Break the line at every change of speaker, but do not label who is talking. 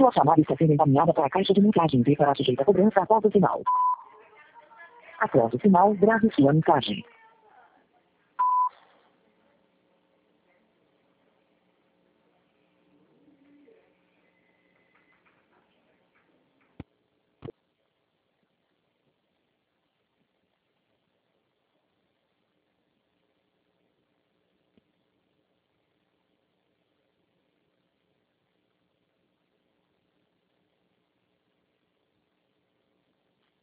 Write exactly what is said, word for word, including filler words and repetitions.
Sua chamada está sendo encaminhada para a caixa de mensagens e será sujeita a cobrança após o sinal. Após o sinal, grave sua mensagem.